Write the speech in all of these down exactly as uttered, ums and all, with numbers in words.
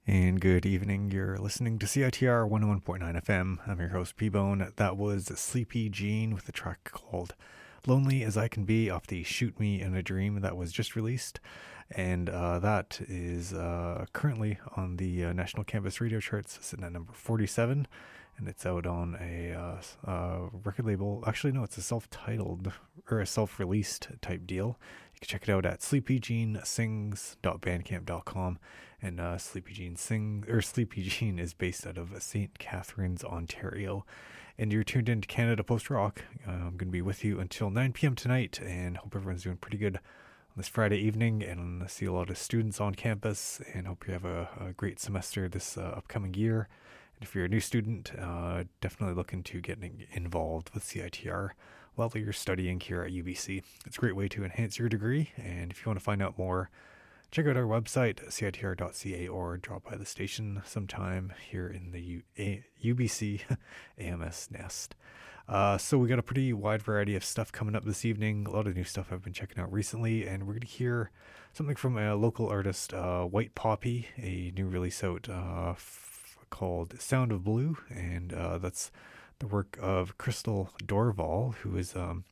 And good evening. You're listening to C I T R one oh one point nine F M. I'm your host, P-Bone. That was Sleepy Jean with a track called Lonely As I Can Be off the Shoot Me in a Dream that was just released. And uh, that is uh, currently on the uh, National Campus Radio charts, sitting at number forty-seven. And it's out on a uh, uh, record label. Actually, no, it's a self-titled or a self-released type deal. You can check it out at sleepy jean sings dot bandcamp dot com. And uh, Sleepy Jean sing or Sleepy Jean is based out of Saint Catharines, Ontario. And you're tuned into Canada Post Rock. Uh, I'm going to be with you until nine p.m. tonight, and hope everyone's doing pretty good on this Friday evening. And I see a lot of students on campus, and hope you have a, a great semester this uh, upcoming year. And if you're a new student, uh, definitely looking to getting involved with C I T R while you're studying here at U B C. It's a great way to enhance your degree, and if you want to find out more, check out our website, C I T R dot C A, or drop by the station sometime here in the U- a- U B C A M S nest. Uh, so we got a pretty wide variety of stuff coming up this evening. A lot of new stuff I've been checking out recently, and we're going to hear something from a local artist, uh, White Poppy, a new release out uh, f- called Sound of Blue, and uh, that's the work of Crystal Dorval, who is um,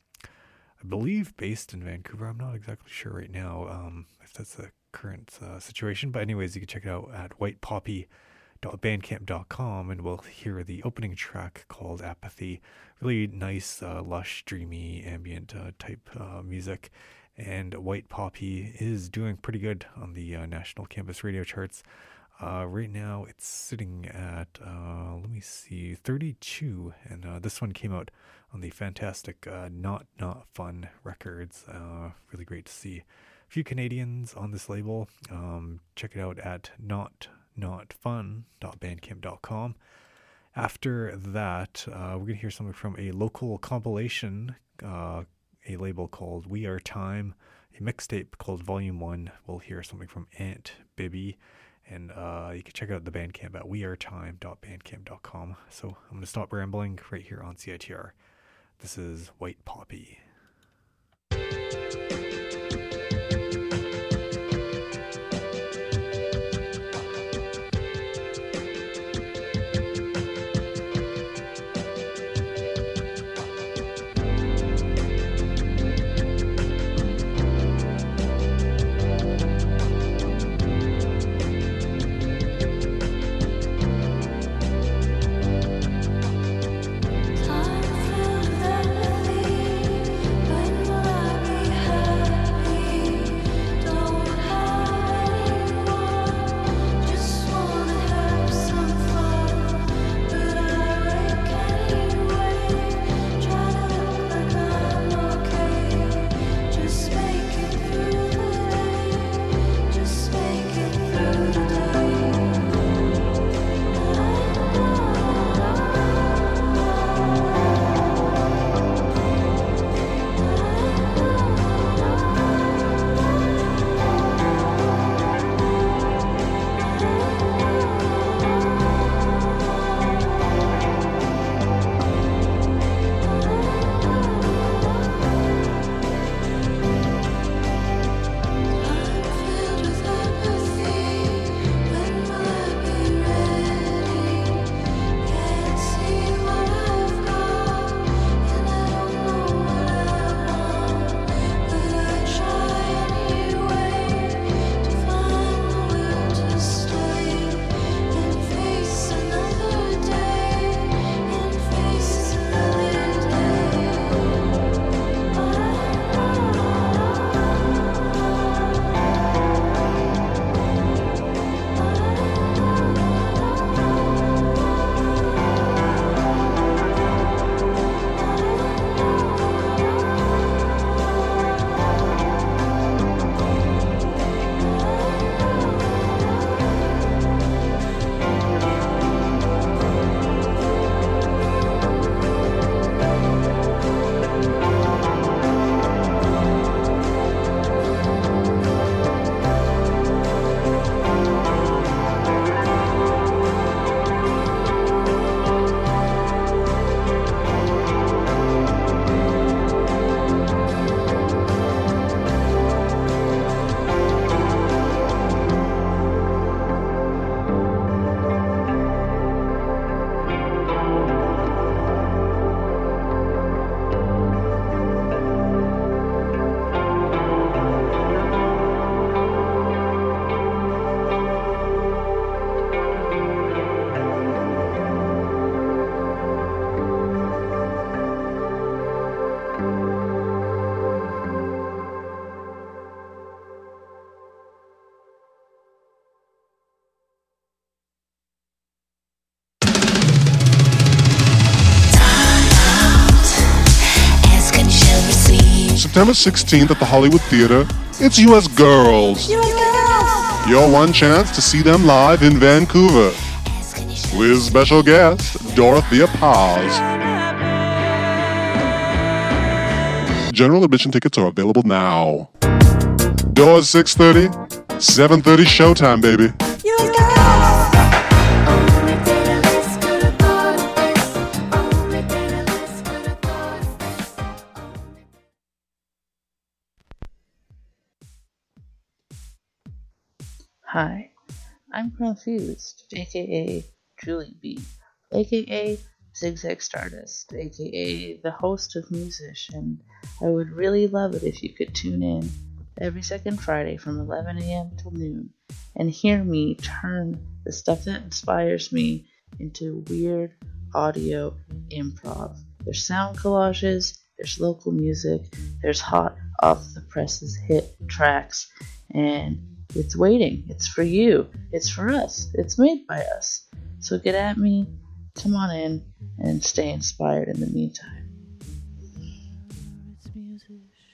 I believe based in Vancouver. I'm not exactly sure right now um, if that's the current uh, situation, but anyways, you can check it out at white poppy dot bandcamp dot com, and we'll hear the opening track called Apathy. Really nice, uh, lush, dreamy, ambient uh, type uh, music, and White Poppy is doing pretty good on the uh, National Campus Radio charts. Uh, right now, it's sitting at, uh, let me see, thirty-two, and uh, this one came out on the fantastic uh, Not Not Fun Records. Uh, really great to see a few Canadians on this label. Um, check it out at not not fun dot bandcamp dot com. After that, uh, we're going to hear something from a local compilation, uh, a label called We Are Time, a mixtape called Volume one. We'll hear something from Aunt Bibby. And uh, you can check out the Bandcamp at we are time dot bandcamp dot com. So I'm going to stop rambling right here on C I T R. This is White Poppy. Time flew, then the when will I be heard? September sixteenth at the Hollywood Theater, it's U S Girls. U S Girls! Your one chance to see them live in Vancouver. With special guest, Dorothea Paz. General admission tickets are available now. Doors six thirty, seven thirty showtime, baby. U S Girls! Hi, I'm Confused, aka Julie B, aka Zigzag Stardust, aka the host of Musician. I would really love it if you could tune in every second Friday from eleven a.m. till noon and hear me turn the stuff that inspires me into weird audio improv. There's sound collages, there's local music, there's hot off the presses hit tracks, and it's waiting. It's for you. It's for us. It's made by us. So get at me, come on in, and stay inspired in the meantime. It's music.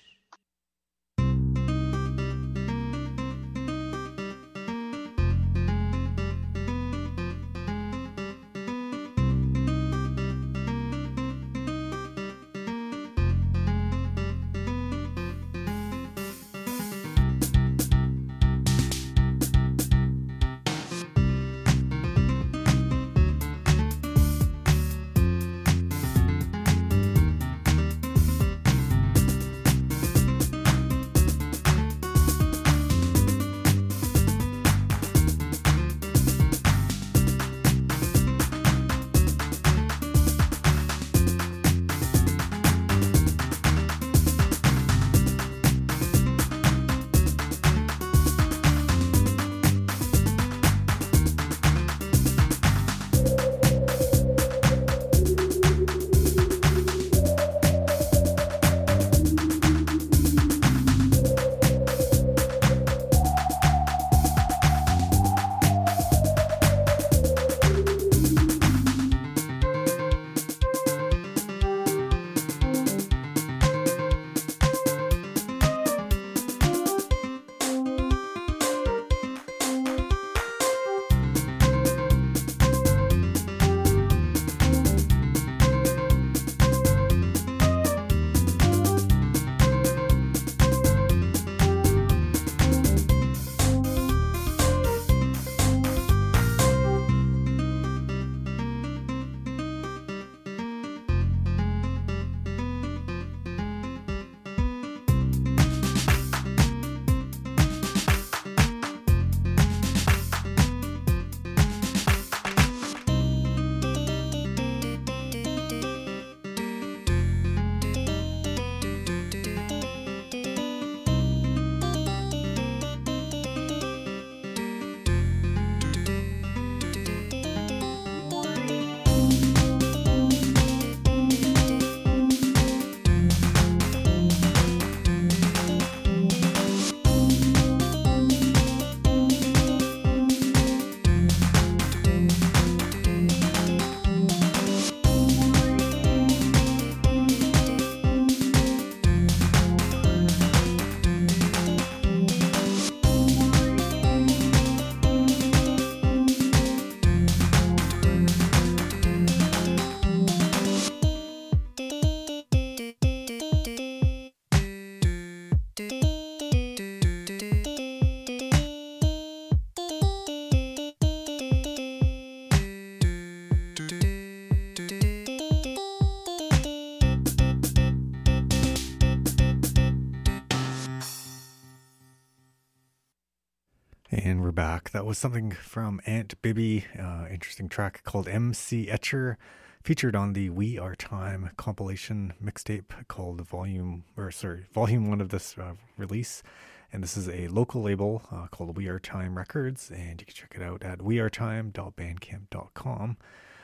And we're back. That was something from Aunt Bibby, uh, interesting track called M C Etcher, featured on the We Are Time compilation mixtape called Volume, or sorry, Volume One of this uh, release. And this is a local label uh, called We Are Time Records, and you can check it out at we are time dot bandcamp dot com.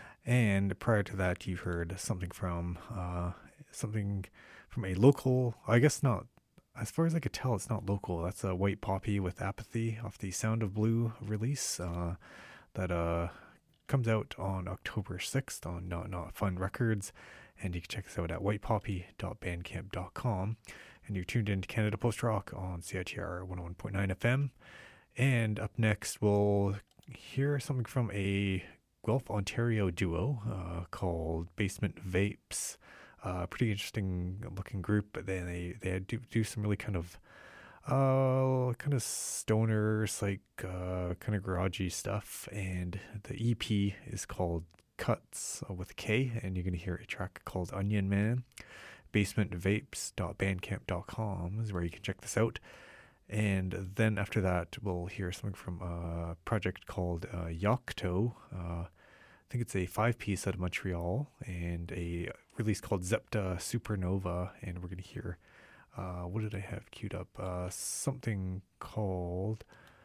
And prior to that, you heard something from uh, something from a local, I guess not. As far as I could tell, it's not local. That's a White Poppy with Apathy off the Sound of Blue release uh, that uh, comes out on October sixth on Not Not Fun Records. And you can check this out at white poppy dot bandcamp dot com. and you're tuned into Canada Post Rock on C I T R one oh one point nine F M. And up next, we'll hear something from a Guelph, Ontario duo uh, called Basement Vapes. Uh, pretty interesting looking group, but then they, they do, do some really kind of uh, kind of stoner, like uh, kind of garagey stuff. And the E P is called Cuts uh, with a K, and you're going to hear a track called Onion Man. basement vapes dot bandcamp dot com is where you can check this out. And then after that, we'll hear something from a project called uh, Yocto. Uh, I think it's a five-piece out of Montreal, and a release called Zepta Supernova. And we're going to hear, uh, what did I have queued up? Uh, something called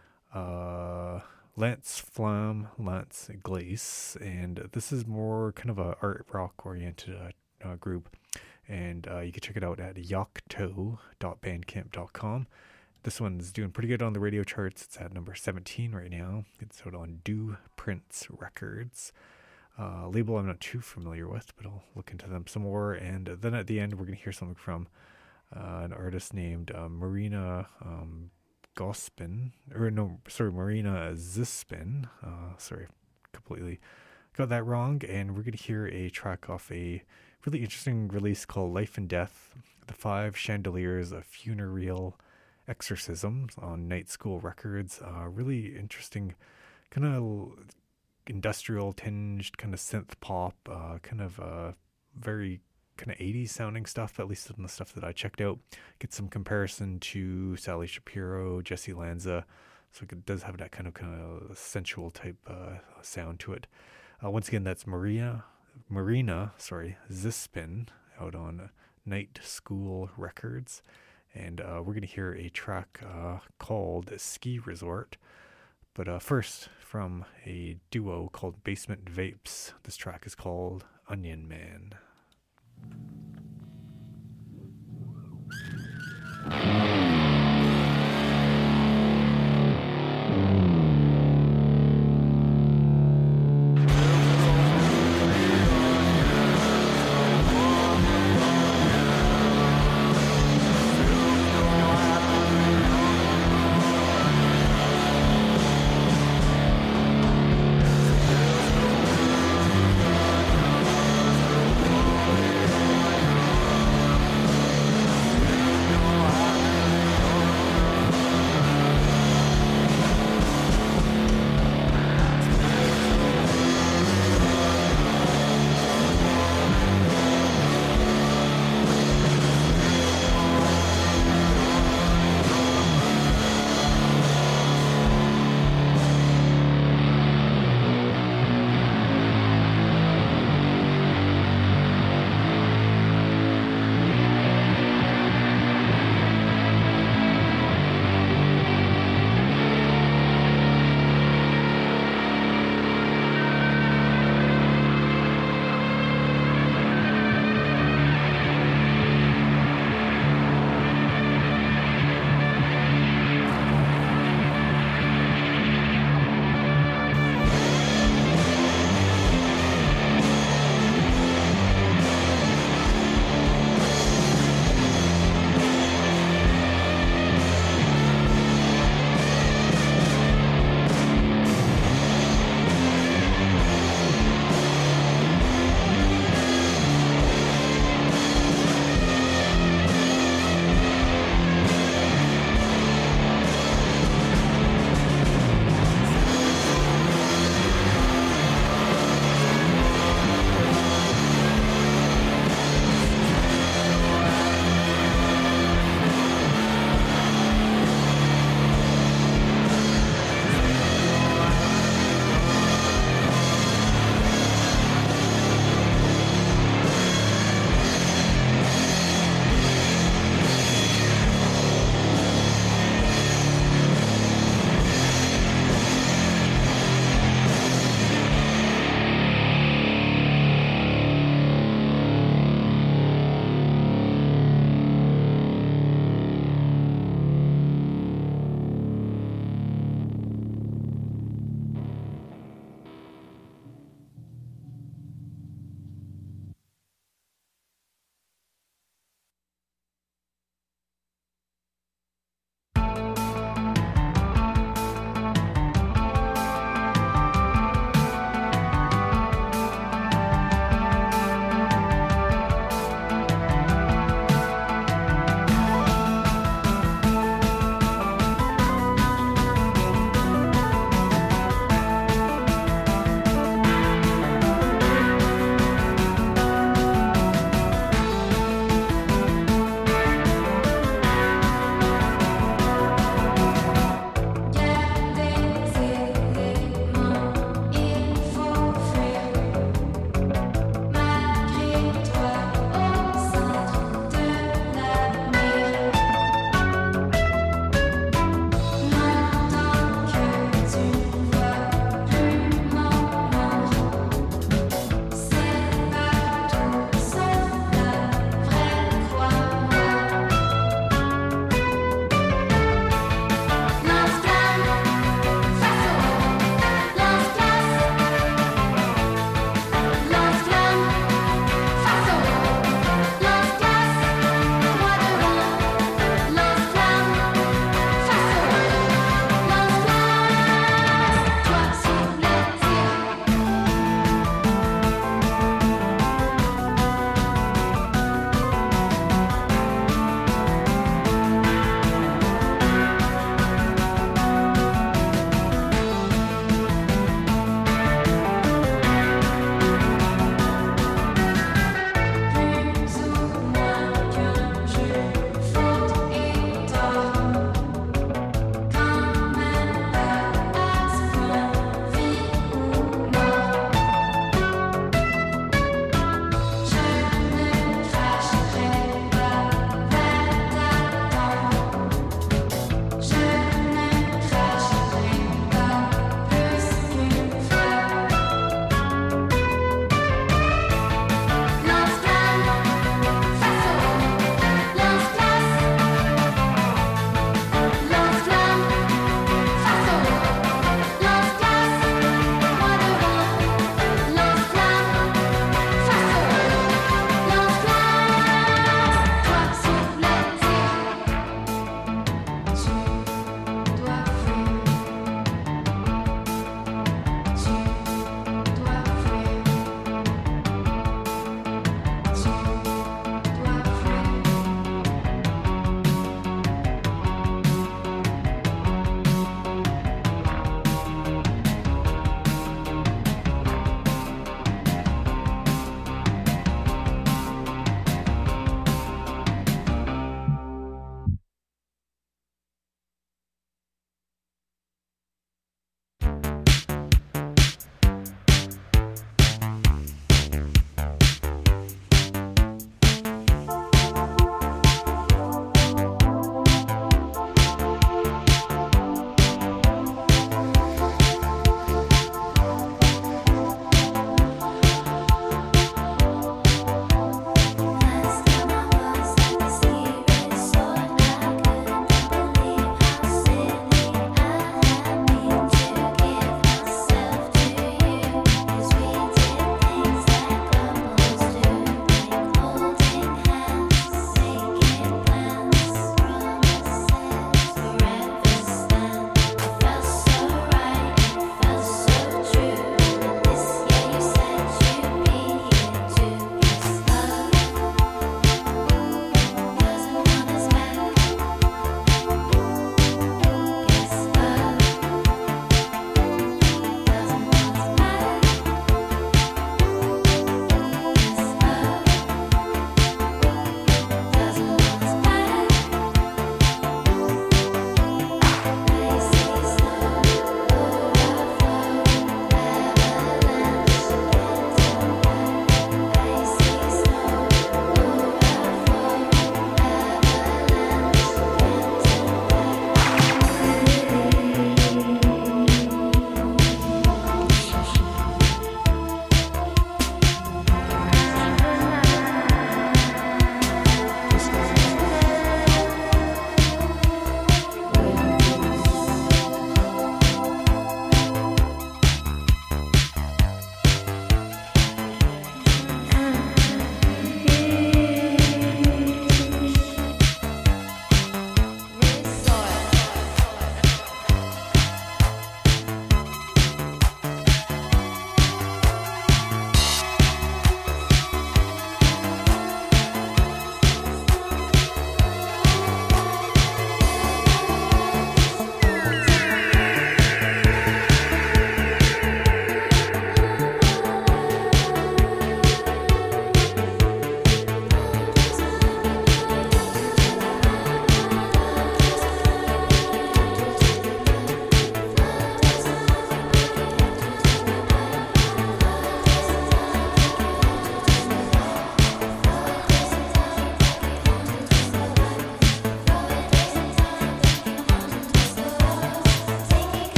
uh, Lance Flamme, Lance Glace. And this is more kind of a art rock-oriented uh, uh, group. And uh, you can check it out at yocto dot bandcamp dot com. This one's doing pretty good on the radio charts. It's at number seventeen right now. It's out on Do Prince Records. Uh, label I'm not too familiar with, but I'll look into them some more. And then at the end, we're going to hear something from uh, an artist named uh, Marina um, Gospin. Or no, sorry, Marina Zispin. Uh, sorry, completely got that wrong. And we're going to hear a track off a really interesting release called Life and Death, The Five Chandeliers of Funereal Exorcisms on Night School Records. Uh, really interesting, kind of industrial tinged, kind of synth pop, uh, kind of uh, very kind of eighties sounding stuff, at least in the stuff that I checked out. Get some comparison to Sally Shapiro, Jesse Lanza, so it does have that kind of kind of sensual type uh, sound to it. Uh, once again, that's Maria, Marina, sorry, Zispin, out on Night School Records. And uh, we're going to hear a track uh, called Ski Resort. But uh, first, from a duo called Basement Vapes, this track is called Onion Man. Thank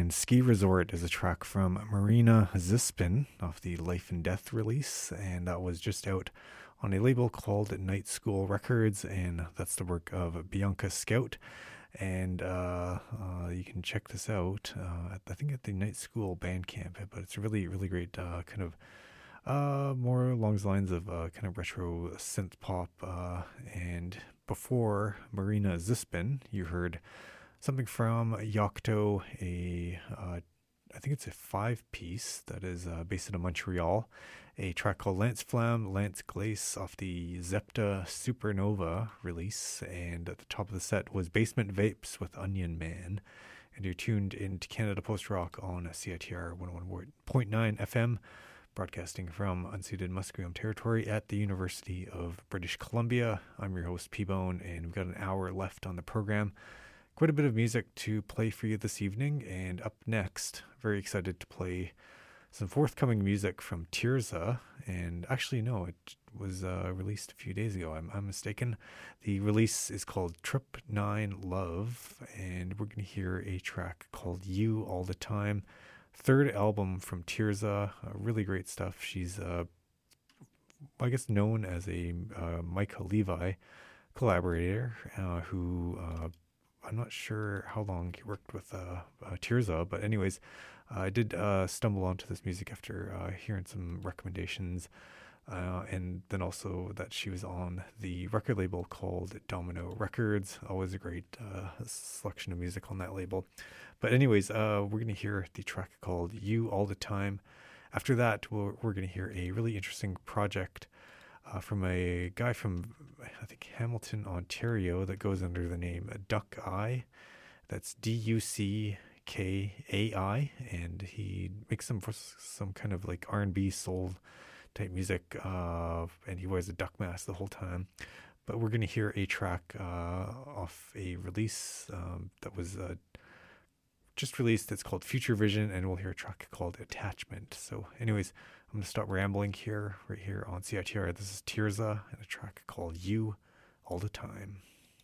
and Ski Resort is a track from Marina Zispin off the Life and Death release, and that was just out on a label called Night School Records, and that's the work of Bianca Scout. And uh, uh, you can check this out, uh, at, I think at the Night School Bandcamp, but it's a really, really great uh, kind of uh, more along the lines of uh, kind of retro synth pop. Uh, and before Marina Zispin, you heard something from Yocto, a uh, I think it's a five-piece that is uh, based in Montreal, a track called Lance Flamme, Lance Glace off the Zepta Supernova release, and at the top of the set was Basement Vapes with Onion Man, and you're tuned into Canada Post Rock on C I T R one oh one point nine F M, broadcasting from unceded Musqueam territory at the University of British Columbia. I'm your host, P-Bone, and we've got an hour left on the program. Quite a bit of music to play for you this evening, and up next, very excited to play some forthcoming music from Tirza. And actually, no, it was uh, released a few days ago. I'm, I'm mistaken. The release is called Trip nine Love, and we're going to hear a track called You All the Time. Third album from Tirza, uh, really great stuff. She's, uh, I guess, known as a uh, Micah Levi collaborator uh, who... Uh, I'm not sure how long he worked with uh, uh, Tirza, but anyways, uh, I did uh, stumble onto this music after uh, hearing some recommendations, uh, and then also that she was on the record label called Domino Records. Always a great uh, selection of music on that label. But anyways, uh, we're going to hear the track called You All the Time. After that, we're, we're going to hear a really interesting project Uh, from a guy from, I think, Hamilton, Ontario, that goes under the name Duck Eye. That's D U C K A I, and he makes some some kind of like R and B soul type music, uh, and he wears a duck mask the whole time. But we're going to hear a track uh, off a release um, that was uh, just released. It's called Future Vision, and we'll hear a track called Attachment. So anyways, I'm going to stop rambling here, right here on C I T R. This is Tirza and a track called You All the Time.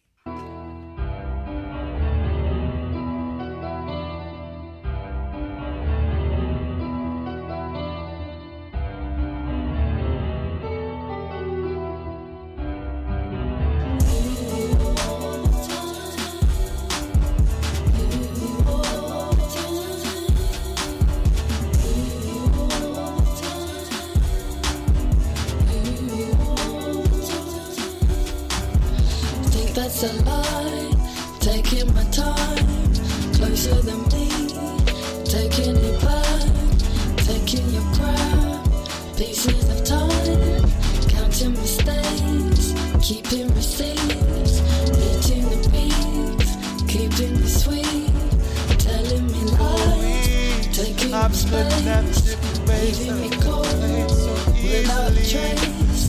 That's a lie, taking my time, closer than me, taking it back, taking your crap, pieces of time, counting mistakes, keeping receipts, eating the beats, keeping the sweet, telling me lies, taking my space, leaving me cold, without a trace,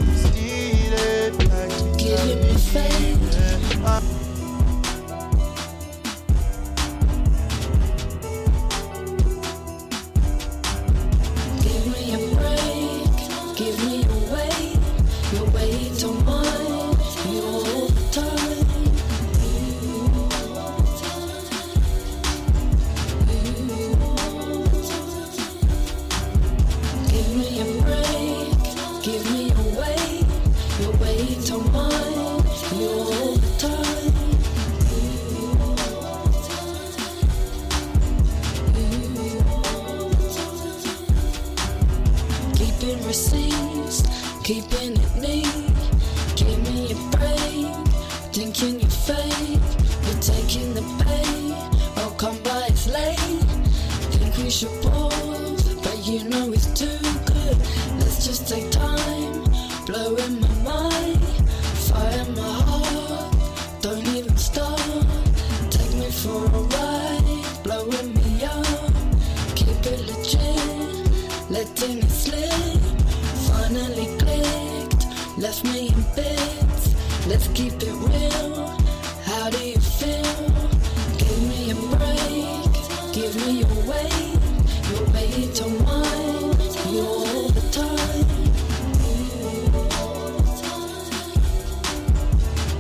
giving me faith. Give me a break, give me a way, your way to mine, you all the time. Give me a break, give me a way, your way to mine, you all the time. Keeping receipts, keeping it neat. Give me a break, thinking you're fake. You're taking the bait, I'll come by, it's late. Think we should pause, but you know it's too good. Let's just take time, blowing my mind, fire my heart, don't even stop. Take me for a ride, blowing me up, keep it legit, letting it slip. Finally clicked, left me in bits. Let's keep it real, how do you feel? Give me a break, give me your way, your way to mine, you all the time.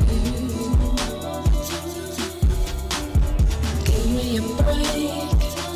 Give me a break,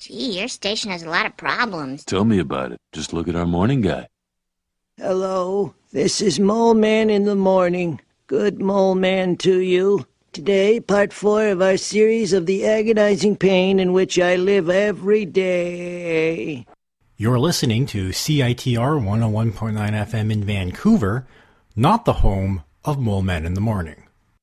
Gee, your station has a lot of problems. Tell me about it. Just look at our morning guy. Hello, this is Mole Man in the morning. Good Mole Man to you. Today, part four of our series of the agonizing pain in which I live every day. You're listening to C I T R one oh one point nine F M in Vancouver, not the home of Mole Man in the Morning.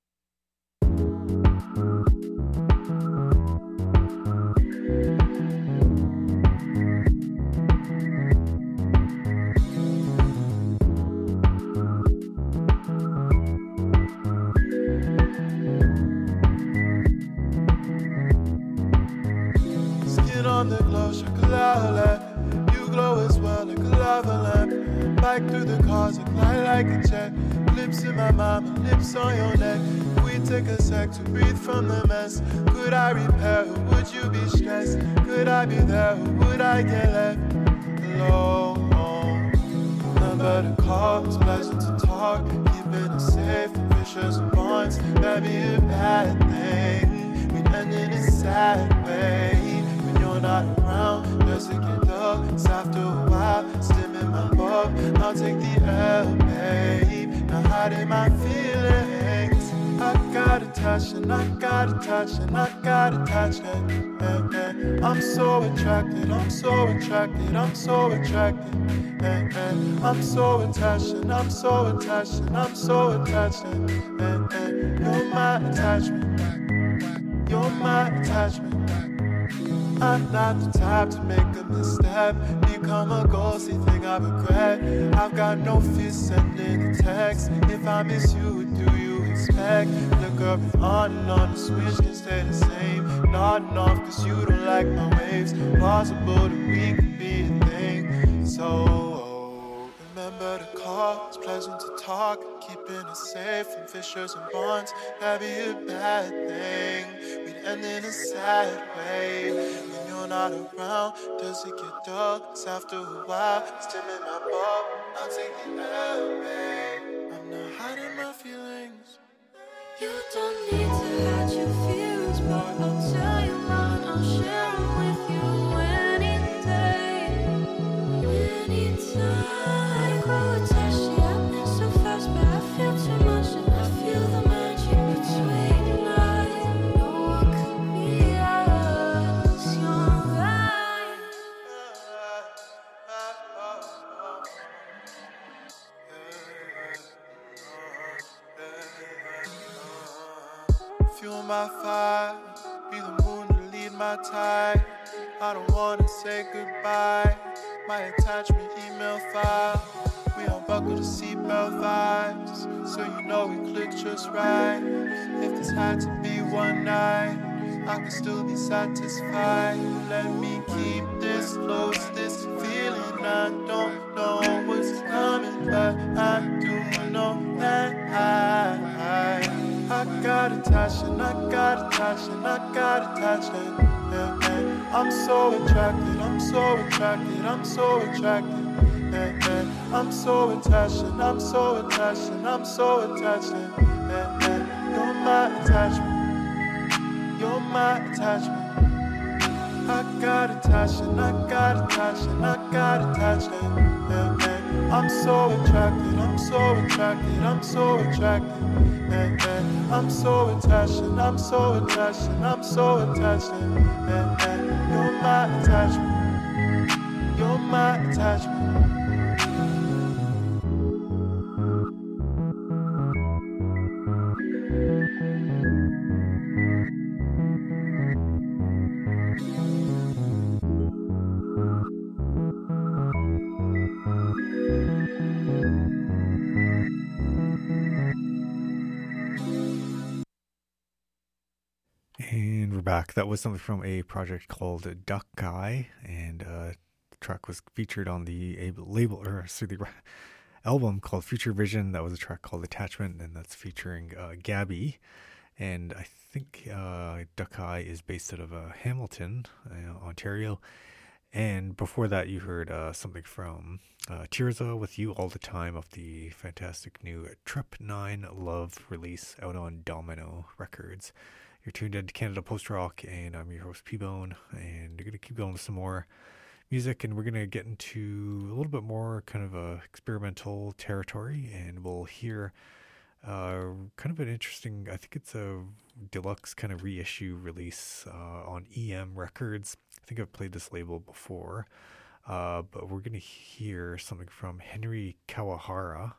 On the glow, chocolate. You glow as well like a lava lamp. Back through the cars, I glide like a jet. Lips in my mouth, lips on your neck. We take a sec to breathe from the mess. Could I repair, or would you be stressed? Could I be there, or would I get left alone? Remember the call, it's pleasant to talk. Keeping it safe from vicious bonds. That'd be a bad thing. We'd end in a sad way. Not around, does it get dull? It's after a while, stimming my bulb. I'll take the L, babe. Now hiding my feelings. I gotta touch and I gotta touch and I gotta touch it. And, and I'm so attracted, I'm so attracted, I'm so attracted. And, and I'm so attached and I'm so attached and I'm so attached. And, and you're my attachment, you're my attachment. I'm not the type to make a misstep, become a ghostly thing I regret. I've got no fear sending a text. If I miss you, what do you expect? The girl is on and on, the switch can stay the same. Nodding off cause you don't like my waves. Possible that we can be a thing. So remember the call, it's pleasant to talk. Keeping it safe from fissures and bonds. That'd be a bad thing. We'd end in a sad way. When you're not around, does it get dull? It's after a while, stimming my bulb. I'll take the L, babe. I'm not hiding my feelings. You don't need to hide your feelings, but I'll tell you mine. I'll share them with you any day, anytime. I grow attached to you, happening so fast, but I feel too much, and I feel the magic between us. No one could be us, you're right. Fuel my fire, be the moon to lead my tide. I don't wanna say goodbye. My attachment email file. We unbuckle the seatbelt vibes, so you know we click just right. If this had to be one night, I could still be satisfied. Let me keep this close, this feeling. I don't know what's coming, but I do know that I, I, I got attached and I got attached and I got attached. And, and I'm so attracted, I'm so attracted, I'm so attracted. And, and I'm so attached and I'm so attached and I'm so attached. And, and you're my attachment, you're my attachment. I got attached and I got attached and I got attached. And, and I'm so attracted, I'm so attracted, I'm so attracted. And, and I'm so attached and I'm so attached and I'm so attached. And, and you're my attachment, you're my attachment. And we're back. That was something from a project called Duck Guy, and uh, the track was featured on the label, or sorry, the album called Future Vision. That was a track called Attachment, and that's featuring uh, Gabby. And I think uh, Duck Guy is based out of uh, Hamilton, uh, Ontario. And before that, you heard uh, something from uh, Tirza with You All the Time of the fantastic new Trip nine Love release out on Domino Records. You're tuned into Canada Post Rock, and I'm your host, P-Bone, and we're going to keep going with some more music, and we're going to get into a little bit more kind of a experimental territory, and we'll hear uh, kind of an interesting, I think it's a deluxe kind of reissue release uh, on E M Records. I think I've played this label before, uh, but we're going to hear something from Henry Kawahara,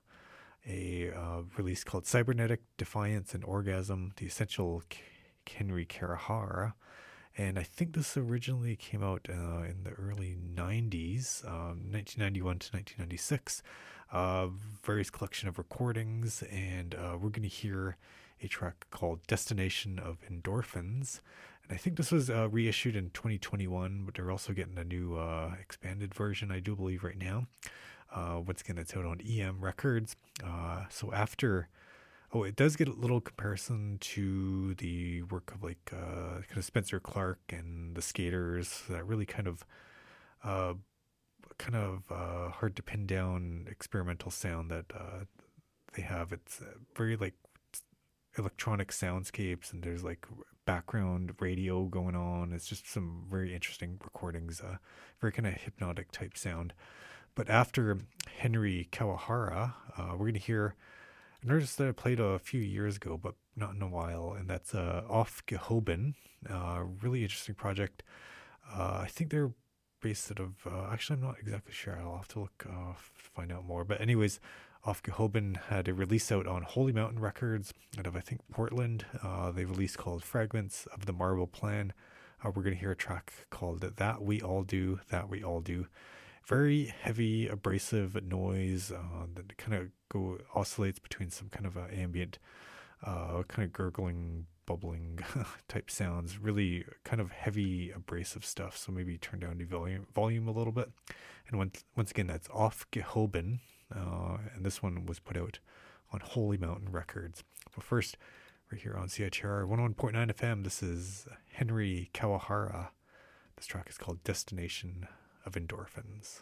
a uh, release called Cybernetic Defiance and Orgasm, the Essential K- Henry Kawahara. And I think this originally came out uh, in the early nineties, um, nineteen ninety-one to nineteen ninety-six, uh, various collection of recordings, and uh, we're going to hear a track called Destination of Endorphins. And I think this was uh, reissued in twenty twenty-one, but they're also getting a new uh, expanded version, I do believe, right now. Uh, once again, it's out on E M Records. Uh, so after, oh, it does get a little comparison to the work of like uh, kind of Spencer Clark and the Skaters. That really kind of, uh, kind of uh, hard to pin down experimental sound that uh, they have. It's very like electronic soundscapes, and there's like background radio going on. It's just some very interesting recordings. Uh, very kind of hypnotic type sound. But after Henry Kawahara, uh, we're going to hear an artist that I played a few years ago, but not in a while, and that's uh, Off Gehoben. Uh, really interesting project. Uh, I think they're based out of, uh, actually I'm not exactly sure. I'll have to look uh, to find out more. But anyways, Off Gehoben had a release out on Holy Mountain Records out of, I think, Portland. Uh, they released called Fragments of the Marble Plan. Uh, we're going to hear a track called That We All Do, That We All Do. Very heavy, abrasive noise uh, that kind of go oscillates between some kind of uh, ambient, uh, kind of gurgling, bubbling type sounds. Really kind of heavy, abrasive stuff. So maybe turn down the volume, volume a little bit. And once once again, that's Off Gehoben, uh, and this one was put out on Holy Mountain Records. But first, we're here on C I T R one oh one point nine F M. This is Henry Kawahara. This track is called Destination of Endorphins.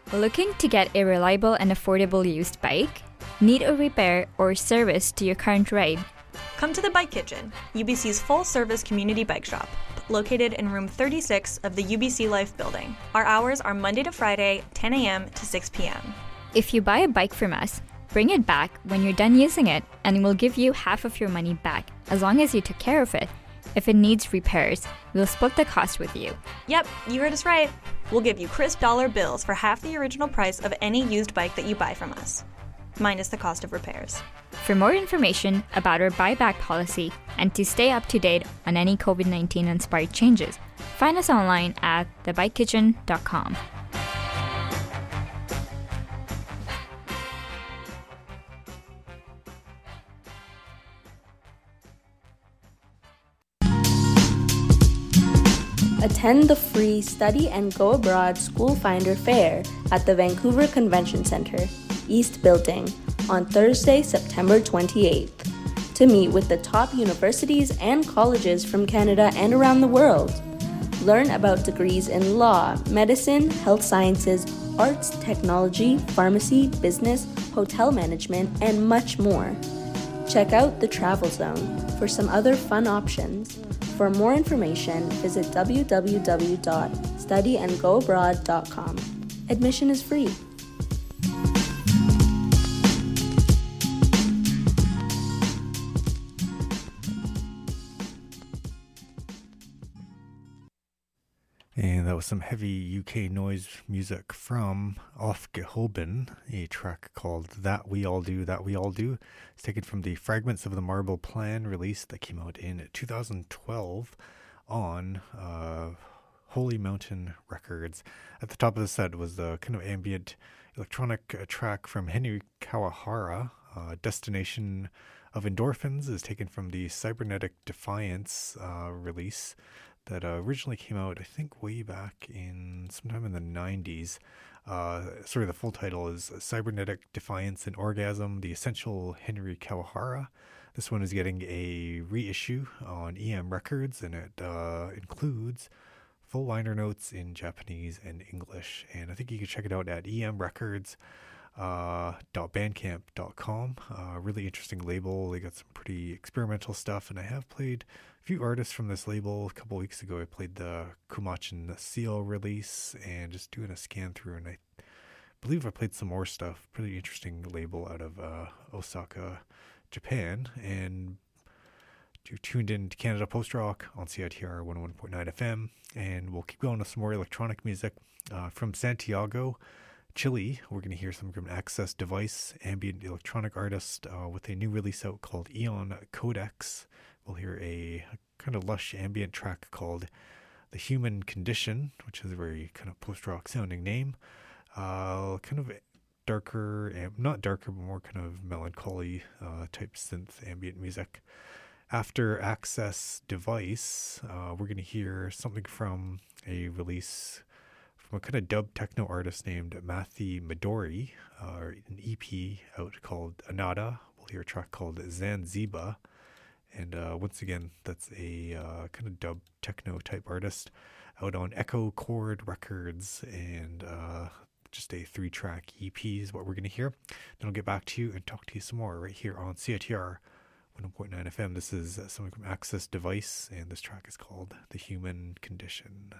Looking to get a reliable and affordable used bike? Need a repair or service to your current ride? Come to the Bike Kitchen, U B C's full-service community bike shop, located in room thirty-six of the U B C Life building. Our hours are Monday to Friday, ten a.m. to six p.m. If you buy a bike from us, bring it back when you're done using it, and we'll give you half of your money back, as long as you took care of it. If it needs repairs, we'll split the cost with you. Yep, you heard us right. We'll give you crisp dollar bills for half the original price of any used bike that you buy from us, minus the cost of repairs. For more information about our buyback policy and to stay up to date on any COVID nineteen inspired changes, find us online at the bike kitchen dot com. Attend the free Study and Go Abroad School Finder Fair at the Vancouver Convention Centre, East Building, on Thursday, September twenty-eighth, to meet with the top universities and colleges from Canada and around the world. Learn about degrees in law, medicine, health sciences, arts, technology, pharmacy, business, hotel management, and much more. Check out the Travel Zone for some other fun options. For more information, visit w w w dot study and go abroad dot com. Admission is free. And that was some heavy U K noise music from Off Gehoben, a track called That We All Do, That We All Do. It's taken from the Fragments of the Marble Plan release that came out in two thousand twelve on uh, Holy Mountain Records. At the top of the set was the kind of ambient electronic uh, track from Henry Kawahara. Uh, Destination of Endorphins is taken from the Cybernetic Defiance uh, release that uh, originally came out, I think, way back in sometime in the nineties. Uh, sorry, the full title is Cybernetic Defiance and Orgasm, The Essential Henry Kawahara. This one is getting a reissue on E M Records, and it uh, includes full liner notes in Japanese and English. And I think you can check it out at e m records dot bandcamp dot com. Uh, really interesting label. They got some pretty experimental stuff, and I have played a few artists from this label. A couple weeks ago I played the Kumachin Seal release, and just doing a scan through, and I believe I played some more stuff. Pretty interesting label out of uh, Osaka, Japan. And you're tuned in to Canada Post Rock on C I T R one oh one point nine F M, and we'll keep going with some more electronic music uh, from Santiago, Chile. We're going to hear some from an Access Device, ambient electronic artist uh, with a new release out called Eon Codex. We'll hear a kind of lush ambient track called The Human Condition, which is a very kind of post-rock sounding name. Uh, kind of darker, not darker, but more kind of melancholy uh, type synth ambient music. After Access Device, uh, we're going to hear something from a release from a kind of dub techno artist named Mathi Midori, uh, an E P out called Anada. We'll hear a track called Zanzibar. And uh, once again, that's a uh, kind of dub techno type artist out on Echo Chord Records, and uh, just a three track E P is what we're going to hear. Then I'll get back to you and talk to you some more right here on C I T R one oh point nine F M. This is uh, something from Access Device, and this track is called The Human Condition.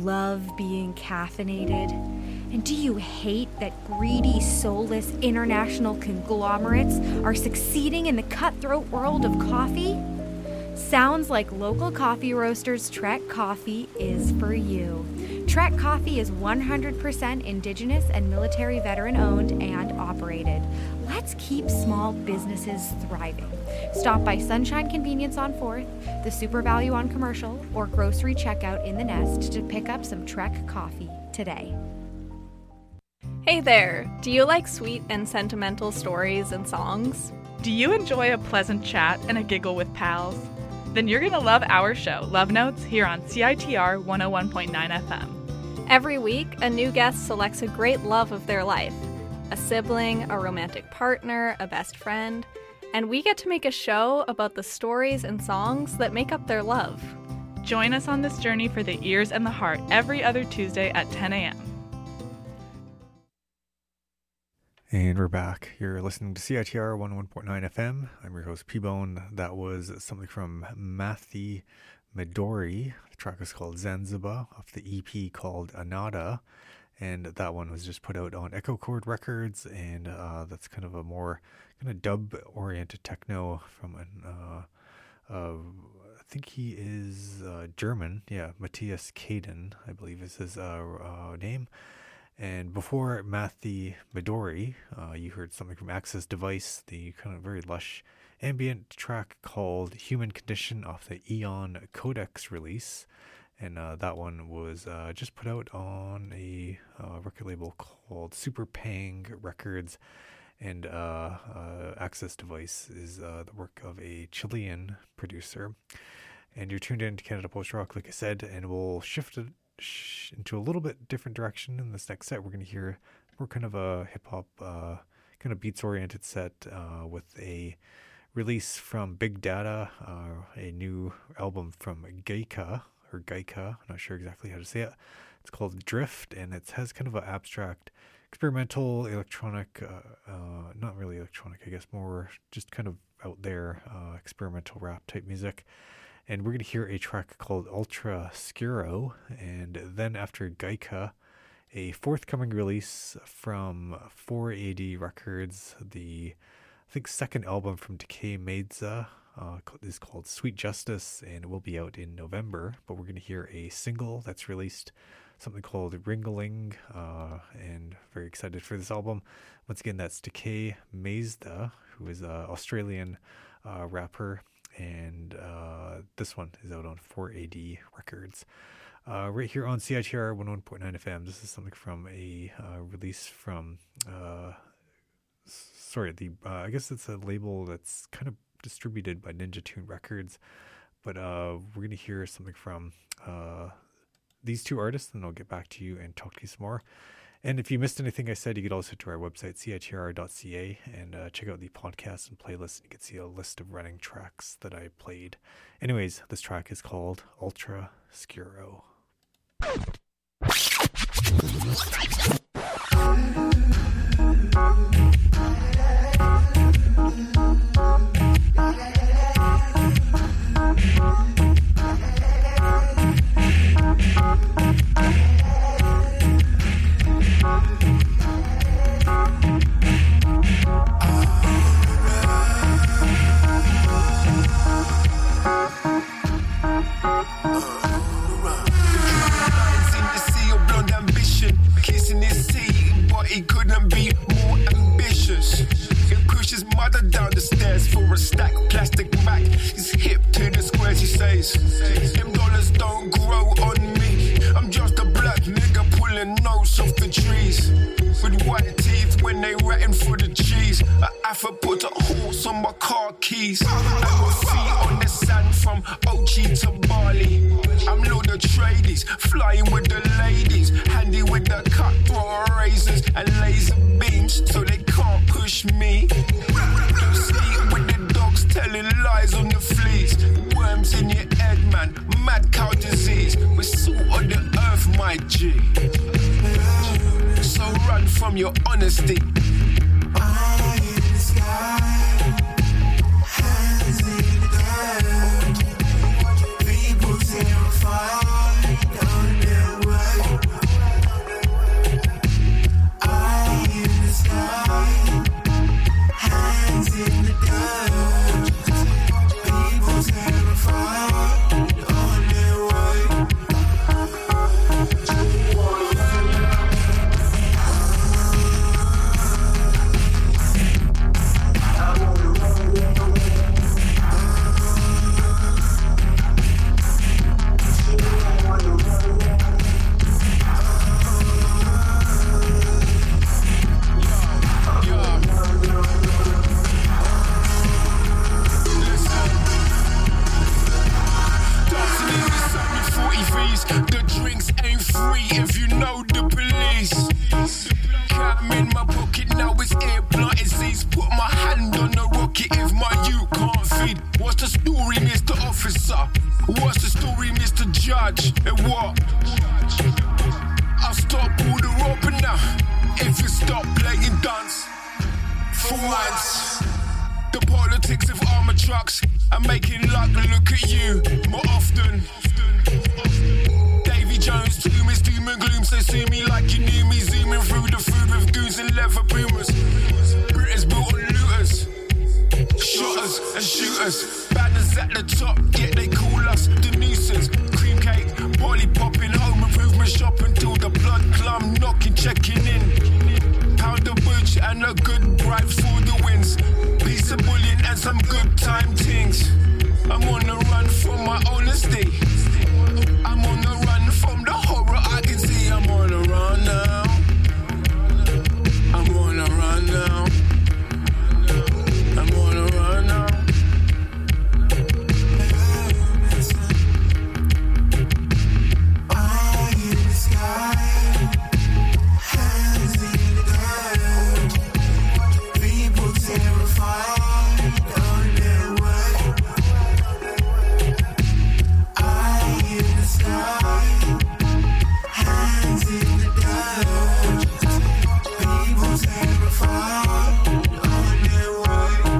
love being caffeinated? And do you hate that greedy, soulless international conglomerates are succeeding in the cutthroat world of coffee? Sounds like local coffee roasters Trek Coffee is for you. Trek Coffee is one hundred percent Indigenous and military veteran owned and operated. Let's keep small businesses thriving. Stop by Sunshine Convenience on fourth, the Super Value on Commercial, or grocery checkout in the Nest to pick up some Trek Coffee today. Hey there! Do you like sweet and sentimental stories and songs? Do you enjoy a pleasant chat and a giggle with pals? Then you're going to love our show, Love Notes, here on C I T R one oh one point nine F M. Every week, a new guest selects a great love of their life. A sibling, a romantic partner, a best friend. And we get to make a show about the stories and songs that make up their love. Join us on this journey for the ears and the heart every other Tuesday at ten a.m. And we're back. You're listening to C I T R one oh one point nine F M. I'm your host, P-Bone. That was something from Matthew Midori. The track is called Zanzibar off the E P called Anada. And that one was just put out on Echo Chord Records. And uh, that's kind of a more kind of dub-oriented techno from an, uh, uh, I think he is uh, German. Yeah, Matthias Kaden, I believe is his uh, uh, name. And before Matthew Midori, uh, you heard something from Access Device, the kind of very lush ambient track called Human Condition off the Eon Codex release. And uh, that one was uh, just put out on a uh, record label called Super Pang Records. And uh, uh, Access Device is uh, the work of a Chilean producer. And you're tuned in to Canada Post Rock, like I said, and we'll shift it into a little bit different direction in this next set. We're going to hear more kind of a hip-hop, uh, kind of beats-oriented set uh, with a release from Big Data, uh, a new album from Gaika, or Gaika, I'm not sure exactly how to say it. It's called Drift, and it has kind of an abstract, experimental, electronic, uh, uh, not really electronic, I guess, more just kind of out there, uh, experimental rap type music. And we're going to hear a track called Ultra Scuro. And then after Gaika, a forthcoming release from four A D Records, the, I think, second album from Decay Meza, uh, is called Sweet Justice, and it will be out in November. But we're going to hear a single that's released, something called Ringling, uh, and very excited for this album. Once again, that's Decay Meza, who is an Australian uh, rapper. And uh, this one is out on four A D Records. Uh, right here on C I T R one oh one point nine F M. This is something from a uh, release from, uh, sorry, the uh, I guess it's a label that's kind of distributed by Ninja Tune Records. But uh, we're going to hear something from uh, these two artists, and I'll get back to you and talk to you some more. And if you missed anything I said, you could also to our website, C I T R dot C A, and uh, check out the podcast and playlist. You can see a list of running tracks that I played. Anyways, this track is called Ultra Scuro. He couldn't be more ambitious. He pushes mother down the stairs for a stack plastic back. He's hip to the squares, he says. Them dollars don't grow on me. I'm just a black nigga pulling notes off the trees. With white teeth when they ratting for the cheese. I have to put a horse on my car keys. And my feet on the sand from Ochi to Bali. I'm Lord of Tradies, flying with the ladies. Handy with the cutthroat razors and laser beams, so they can't push me. Sleep with the dogs telling lies on the fleas. Worms in your head, man, mad cow disease. We're salt of the earth, my G. So run from your honesty. Eye in the sky, hands in the dirt. People terrified, don't know why. for once. The politics of armor trucks and making luck look at you more often. Davy Jones, tomb is doom and gloom, so sue me like you knew me. Zooming through the food with goons and leather boomers. British built on looters, shotters and shooters. Banners at the top, yet they call us the nuisance. Cream cake, barley popping, home improvement shop until the blood clumb knocking, checking in. Pound of butch and a good bribe for the wins. Piece of bullion and some good time things. I'm on the run from my honesty. I'm on the run from the horror I can see. I'm on the run now. I'm on the run now. I'm on the run now. Eye in the sky, hands in the dirt. People terrified on their way. Eye in the sky, hands in the dirt. People terrified on their way.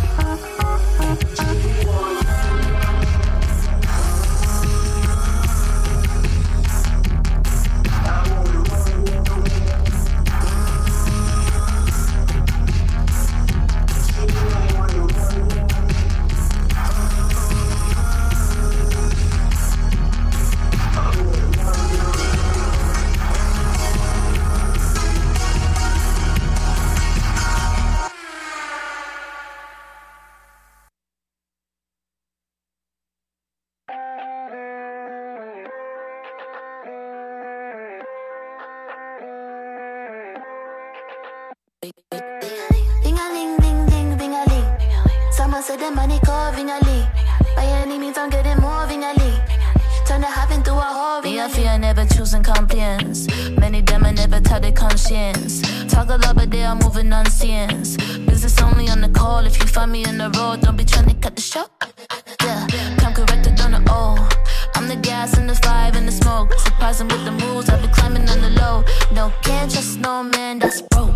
Bing-a-ling, ding, ding, bing-a-ling. Someone said the money call Ving-a-ling. By any means I'm getting more Ving-a-ling. Turn the hype into a whole Me, I fear never choosing compliance. Many them I never tell their conscience. Talk a lot but they are moving nonsense. Business only on the call. If you find me on the road, don't be trying to cut the show. Yeah, come corrected on the O. I'm the gas and the five and the smoke. Surprising with the moves, I've been climbing on the low. No, can't trust no man, that's broke.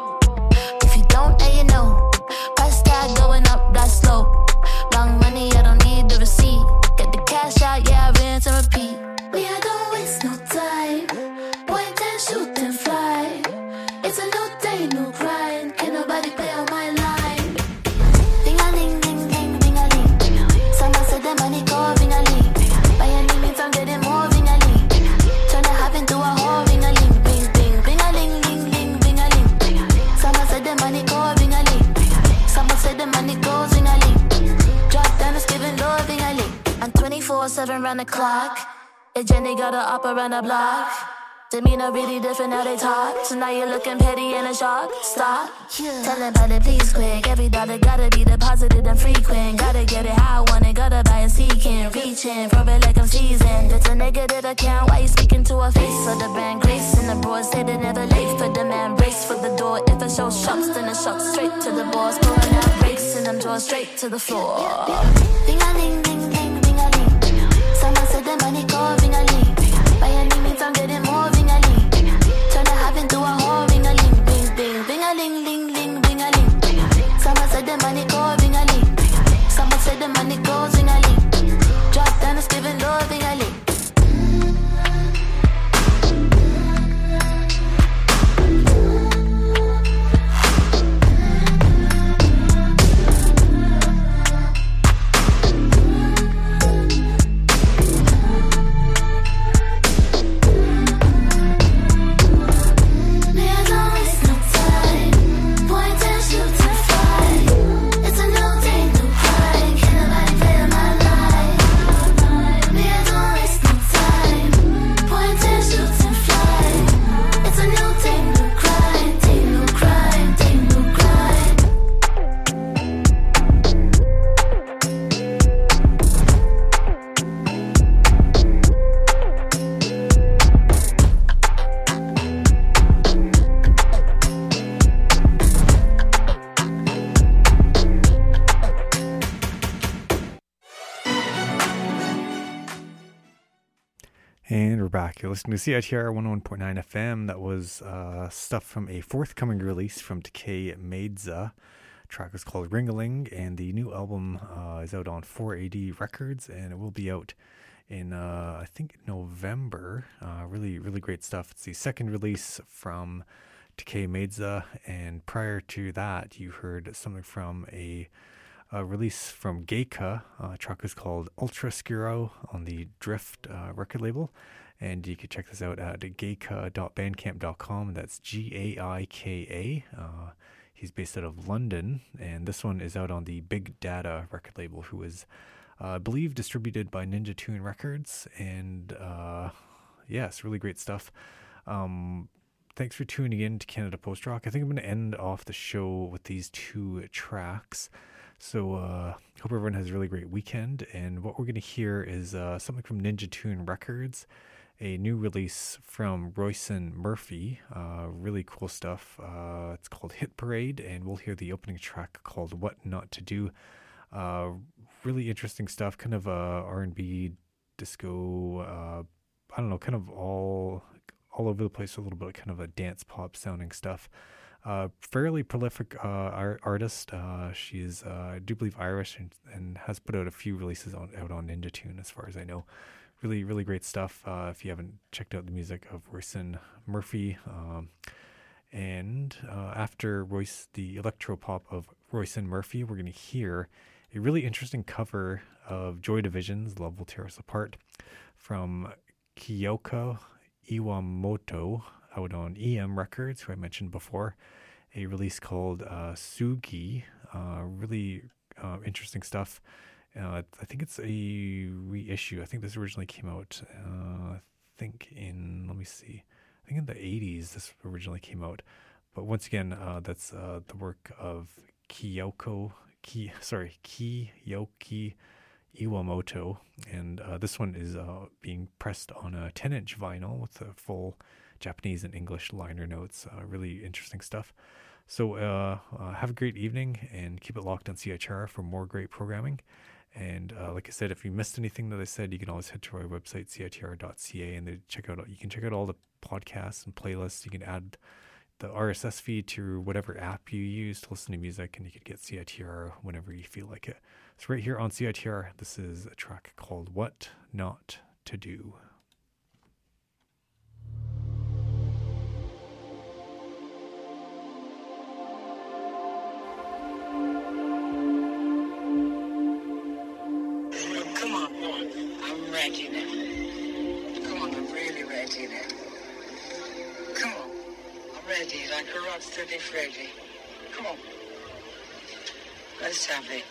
If you don't, then you know. Price tag going up, that's slow. Long money, I don't need the receipt. Get the cash out, yeah, I rinse and repeat. Me, I don't waste no time. Point and shoot and fly. It's a new day, new grind. Can't nobody play on my line. Ding-a-ling, ding, ding, ding-a-ling. Someone said the money call Ving-a-ling. By any means I'm getting more Ving-a-ling. Turn the hype into a whole Ving-a-ling. Bing, bing, bing-a-ling, ling, ling, bing-a-ling. Someone said the money call Ving-a-ling. Someone said the money goes Ving-a-ling. Drop down, it's giving Lord Ving-a-ling. I'm twenty-four seven round the clock. Hey, Jenny got her up around the block. Demeanor really different, now they talk. So now you're looking petty and a shock. Stop. Yeah. Tell them about it, please quick. Every dollar gotta be deposited and frequent. Gotta get it how I want it, gotta buy a seeking. Reaching for it like I'm seasoned. It's a negative account, why you speaking to a face of the brand? Grace and the broad say they never late for the man. Race for the door, if it shows shots, then it shocks straight to the boss. Pulling out brakes and them drawers straight to the floor. Ding-a-ling, ding, ding, ding-a-ling. Someone said the money call Ving-a-ling. By any means I'm getting more Ving-a-ling. Turn the hype into a whole Ving-a-ling. Bing, bing, bing-a-ling, ling, ling, bing-a-ling. Someone said the money call Ving-a-ling. Someone said the money goes Ving-a-ling. Drop down, it's giving Lord Ving-a-ling. Me, I don't waste no time. Point and shoot and fly. It's back. You're listening to C I T R one oh one point nine F M. That was uh, stuff from a forthcoming release from Decay Medza. The track is called Ringaling, and the new album uh, is out on four A D Records, and it will be out in, uh, I think, November. Uh, really, really great stuff. It's the second release from Decay Medza, and prior to that, you heard something from a A release from Geika. Uh, track is called Ultra Scuro on the Drift uh, record label, and you can check this out at geika dot bandcamp dot com. That's G A I K A. Uh, he's based out of London, and this one is out on the Big Data record label, who is, uh, I believe, distributed by Ninja Tune Records, and uh, yeah, it's really great stuff. Um, thanks for tuning in to Canada Post Rock. I think I'm going to end off the show with these two tracks. So uh hope everyone has a really great weekend, and what we're going to hear is uh, something from Ninja Tune Records, a new release from Royson Murphy. Uh, really cool stuff. Uh, it's called Hit Parade, and we'll hear the opening track called What Not to Do. Uh, really interesting stuff, kind of uh, R and B, disco, uh, I don't know, kind of all, all over the place, a little bit kind of a dance pop sounding stuff. Uh, fairly prolific uh, art- artist. Uh, she's, uh, I do believe, Irish, and, and has put out a few releases on, out on Ninja Tune, as far as I know. Really, really great stuff. Uh, if you haven't checked out the music of Royson Murphy, um, and uh, after Royce, the electro pop of Royson Murphy, we're going to hear a really interesting cover of Joy Division's "Love Will Tear Us Apart" from Kyoka Iwamoto, out on E M Records, who I mentioned before. A release called uh, Sugi. Uh, really uh, interesting stuff. Uh, I think it's a reissue. I think this originally came out, uh, I think in, let me see, I think in the eighties this originally came out. But once again, uh, that's uh, the work of Kyoko, Ki, sorry, Kiyoki Iwamoto. And uh, this one is uh, being pressed on a ten inch vinyl with a full Japanese and English liner notes. Uh, really interesting stuff. So uh, uh, have a great evening, and keep it locked on C I T R for more great programming. And uh, like I said, if you missed anything that I said, you can always head to our website, C I T R dot C A, and they check out. You can check out all the podcasts and playlists. You can add the R S S feed to whatever app you use to listen to music, and you can get C I T R whenever you feel like it. So right here on C I T R, this is a track called What Not to Do. Ready now. Come on, I'm really ready now. Come on. I'm ready, like a rock steady Freddy. Come on. Let's have it.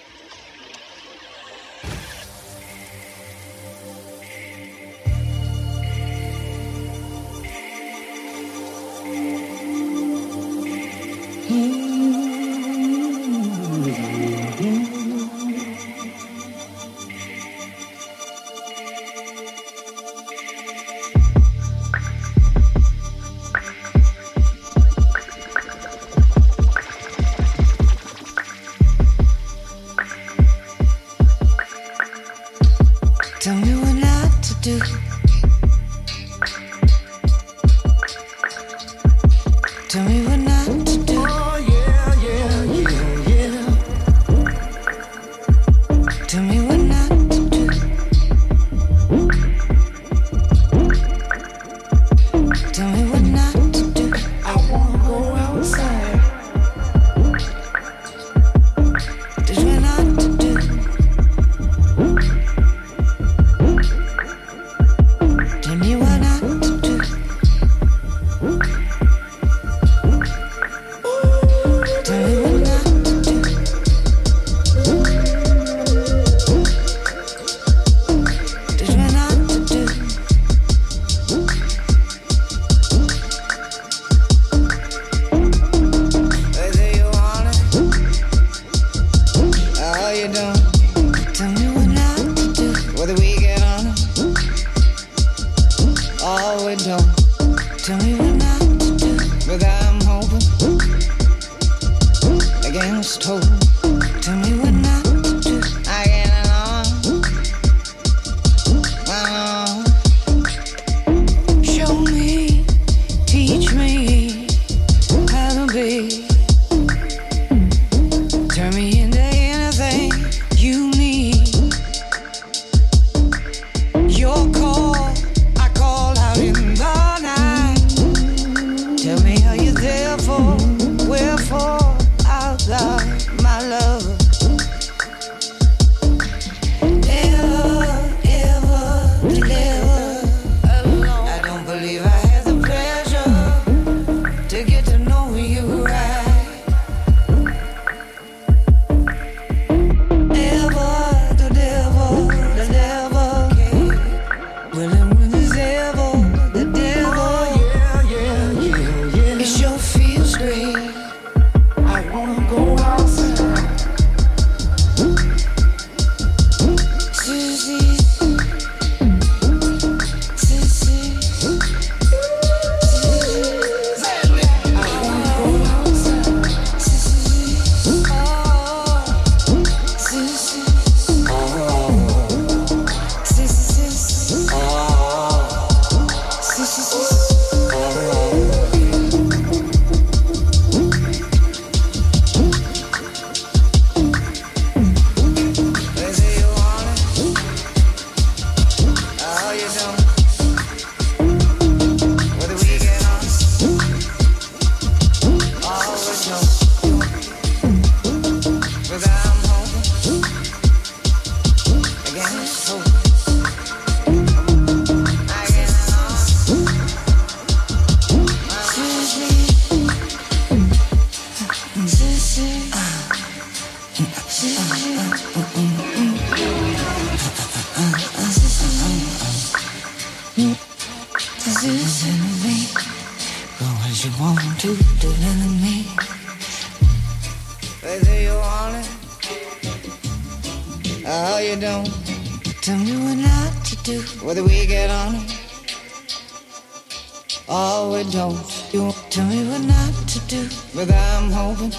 Tell me what not to do. Tell me what not to do. Oh yeah, yeah, yeah, yeah. Tell me what not to do. Tell me what not to do. I wanna go outside. Tell me not to do. Tell me what not to do. Tell me what not to do. Tell me not to do. Whether you want it or you don't. Tell me what not to do. Whether we get on it or we don't. Tell me what not to do. But I'm hoping against hope. Tell me what not to do. I get along. Well, What you want to do to me? Whether you want it, or you don't. Tell me what not to do. Whether we get on it, or we don't. You tell me what not to do. Whether I'm hoping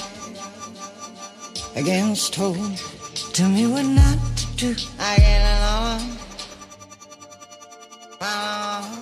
against hope. Tell me what not to do. I get along. along.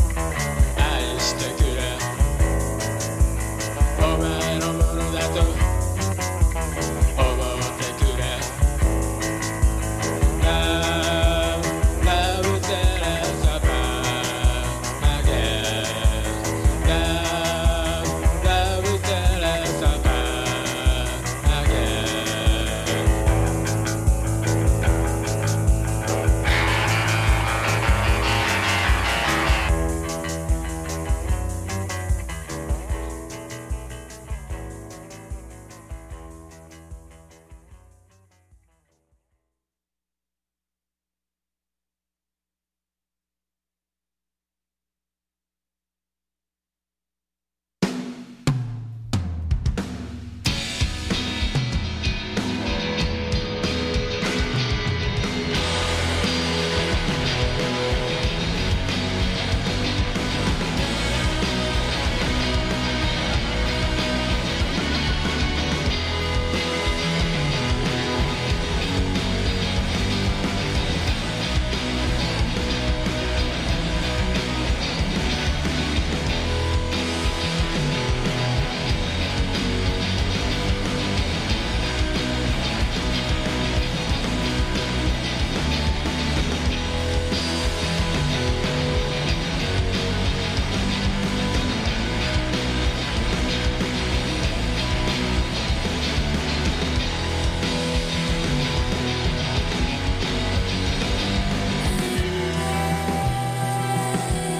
Over and over that